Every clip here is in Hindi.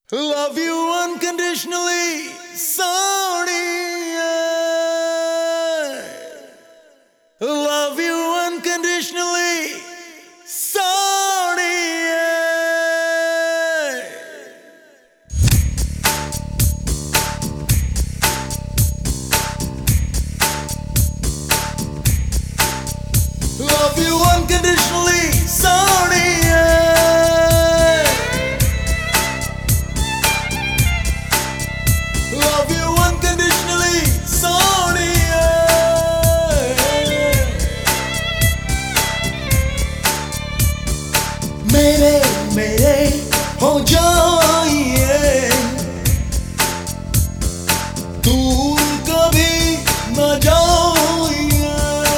Love you unconditionally, Sonia. Love you unconditionally, Sonia. Love you unconditionally, Sonia. Love you unconditionally, Sonia. मेरे हो जाइए, दूर कभी न जाइए।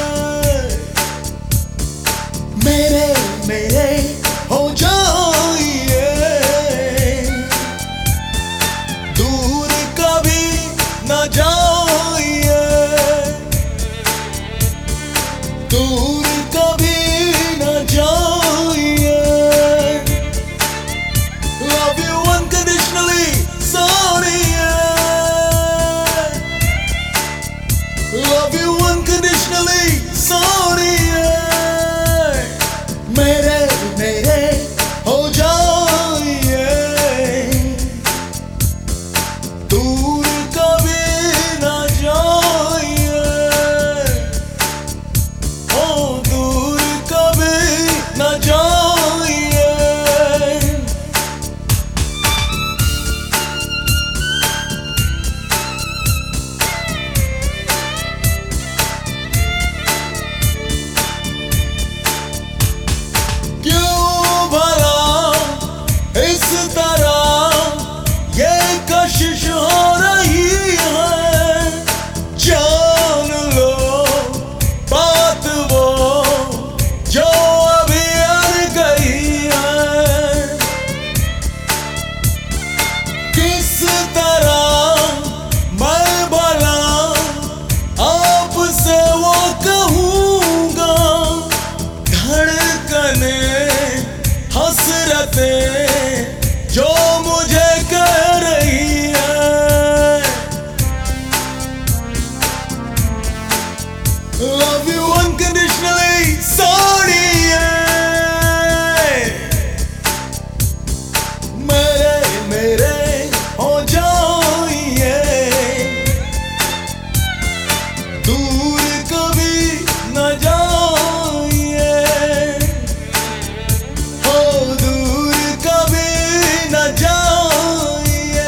मेरे हो जाइए, दूर कभी न जाइए, दूर कभी न जाइए। Love you unconditionally, Sonia. Love you unconditionally, Sonia. मेरे हो जाइए, दूर कभी न जाइए, ओ दूर कभी न जाइए। क्यों भला इस तरह ये कशिश हो रही है? जान लो बात वो जो अभी अड़ गई है। किस तरह मैं भला आपसे वो कहूँगा, धड़कने हसरतें जो मुझे कह रही है। Love you unconditionally, Sonia. मेरे हो जाइए, दूर कभी न जाइए, ओ दूर कभी न जाइए।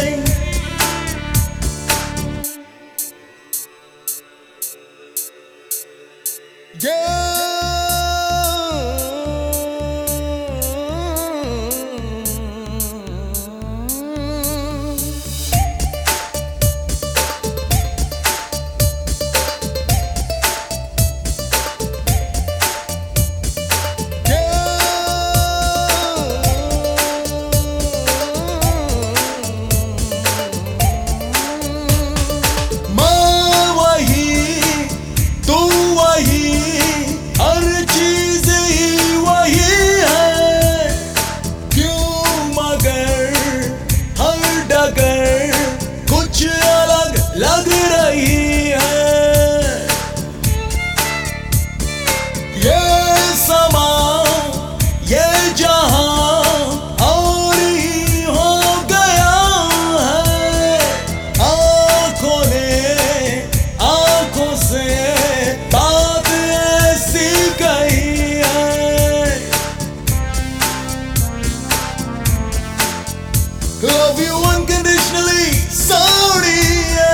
मैं वही, तू वही, हर चीज ही वही है। क्यों मगर हर डगर कुछ अलग लग रही है। ये समा ये जहां और ही हो गया है। आंखों ने आंखों से बात ऐसी कही है। Love you unconditionally, Sonia.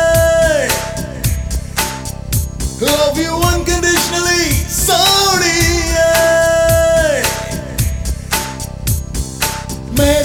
Love you unconditionally, Sonia.